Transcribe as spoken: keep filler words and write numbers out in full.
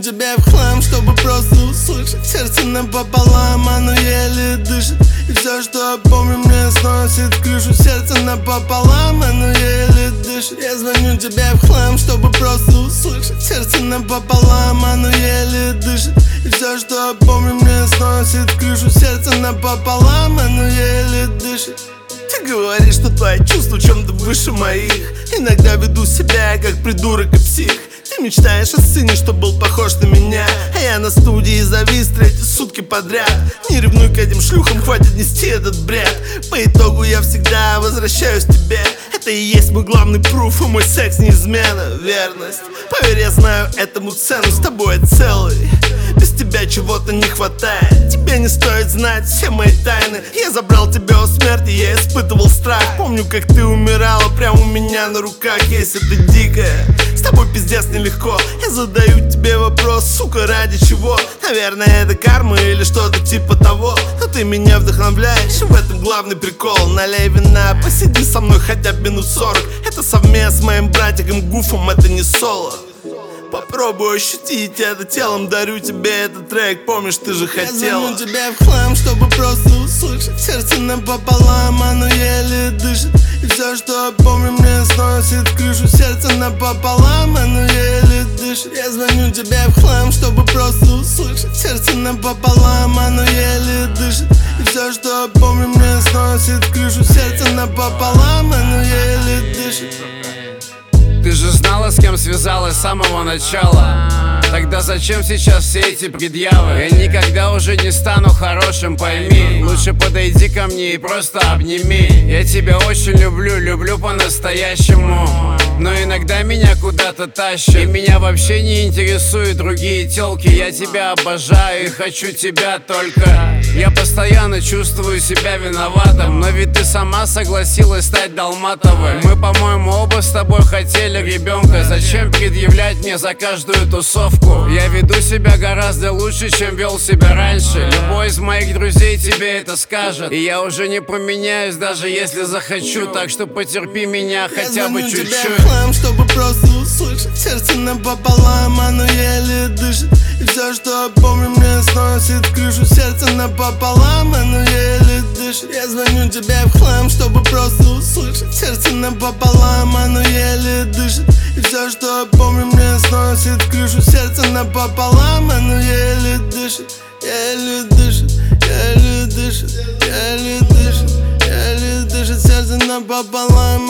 тебя в хлам, чтобы просто услышать. Сердце напополам, оно еле дышит. И все, что помню, мне сносит крышу. Сердце напополам, оно еле дышит. Я звоню тебе в хлам, чтобы просто услышать. Сердце напополам, оно еле дышит. И все, что помню, мне сносит крышу. Сердце напополам, оно еле дышит. Ты говоришь, что твои чувства чем-то выше моих. Иногда веду себя как придурок и псих. Ты мечтаешь о сыне, что был похож на меня, а я на студии завис третьи сутки подряд. Не ревнуй к этим шлюхам, хватит нести этот бред. По итогу я всегда возвращаюсь к тебе. Это и есть мой главный пруф, и мой секс не измена, верность. Поверь, я знаю этому цену, с тобой я целый. Без тебя чего-то не хватает. Тебе не стоит знать все мои тайны. Я забрал тебя у смерти, я испытывал страх. Помню, как ты умирала прямо у меня на руках. Если ты дикая, с тобой пиздец нелегко. Я задаю тебе вопрос, сука, ради чего? Наверное, это карма или что-то типа того. Но ты меня вдохновляешь, в этом главный прикол. Налей вина, посиди со мной хотя бы минут сорок. Это совместно с моим братиком Гуфом, это не соло. Попробуй ощутить это телом, дарю тебе этот трек, помнишь, ты же хотела. Я звоню тебе в хлам, чтобы просто услышать. Сердце напополам, оно еле дышит. И все, что помню, мне сносит крышу. Сердце напополам, оно еле дышит. Я звоню тебе в хлам, чтобы просто услышать. Сердце напополам, оно еле дышит. И все, что помню, мне сносит крышу. Сердце напополам, оно еле дышит. Ты же знала, с кем связалась с самого начала. Тогда зачем сейчас все эти предъявы? Я никогда уже не стану хорошим, пойми. Лучше подойди ко мне и просто обними. Я тебя очень люблю, люблю по-настоящему. Но иногда меня куда-то тащит. И меня вообще не интересуют другие тёлки. Я тебя обожаю и хочу тебя только. Я постоянно чувствую себя виноватым. Но ведь ты сама согласилась стать Долматовой. Мы, по-моему, оба с тобой хотели ребенка. Зачем предъявлять мне за каждую тусовку? Я веду себя гораздо лучше, чем вел себя раньше. Любой из моих друзей тебе это скажет. И я уже не поменяюсь, даже если захочу. Так что потерпи меня хотя бы чуть-чуть. Чтобы просто услышать. Сердце напополам, оно еле дышит. И все, что помню, мне сносит крышу. Сердце напополам, оно еле дышит. Я звоню тебе в хлам, чтобы просто услышать. Сердце напополам, оно еле дышит. И все, что помню, мне сносит крышу. Сердце напополам, оно еле дышит. Еле дышит, еле дышит, еле дышит, еле дышит. Сердце напополам.